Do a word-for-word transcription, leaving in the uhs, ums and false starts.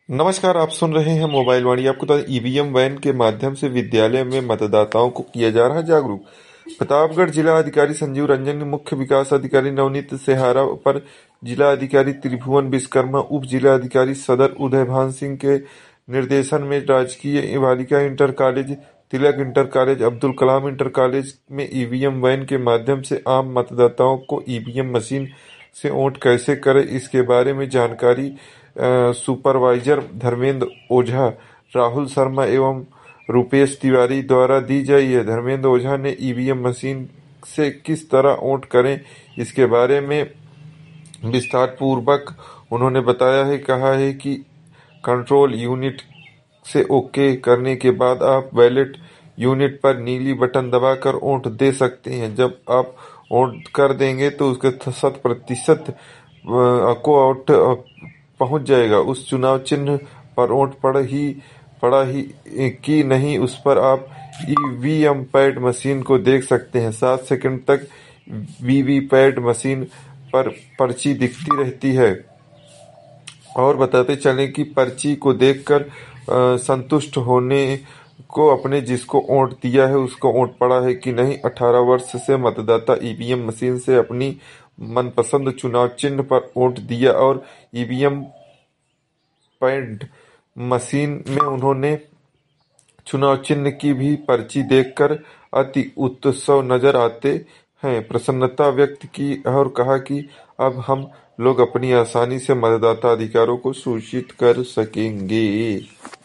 नमस्कार, आप सुन रहे हैं मोबाइल वाणी। आपको बता दें, ईवीएम वैन के माध्यम से विद्यालय में मतदाताओं को किया जा रहा है जागरूक। प्रतापगढ़ जिला अधिकारी संजीव रंजन ने मुख्य विकास अधिकारी नवनीत सेहारा पर जिला अधिकारी त्रिभुवन विश्वकर्मा, उप जिला अधिकारी सदर उदयभान सिंह के निर्देशन में राजकीय बालिका inter college, Tilak inter college, Abdul Kalam inter college में ईवीएम वैन के माध्यम से आम मतदाताओं को ईवीएम मशीन से वोट कैसे करें, इसके बारे में जानकारी अ, सुपरवाइजर धर्मेंद्र ओझा, राहुल शर्मा एवं रुपेश तिवारी द्वारा दी गई है। धर्मेंद्र ओझा ने ईवीएम मशीन से किस तरह वोट करें, इसके बारे में विस्तार पूर्वक उन्होंने बताया है। कहा है कि कंट्रोल यूनिट से ओके करने के बाद आप बैलेट यूनिट पर नीली बटन दबाकर वोट दे सकते हैं। जब आप वोट कर देंगे तो उसके शत प्रतिशत को वोट पहुंच जाएगा। उस चुनाव चिन्ह पर वोट पड़ ही पड़ा ही कि नहीं, उस पर आप ईवीएम पैड मशीन को देख सकते हैं। सात सेकंड तक वीवीपैट मशीन पर पर्ची दिखती रहती है। और बताते चलें कि पर्ची को देखकर अ, संतुष्ट होने को अपने जिसको वोट दिया है उसको वोट पड़ा है कि नहीं। अठारह वर्ष से मतदाता ईवीएम मशीन से अपनी मनपसंद चुनाव चिन्ह पर वोट दिया और ईवीएम पैड मशीन में उन्होंने चुनाव चिन्ह की भी पर्ची देखकर अति उत्सव नजर आते हैं, प्रसन्नता व्यक्त की और कहा कि अब हम लोग अपनी आसानी से मतदाता अधिकारों को सुनिश्चित कर सकेंगे।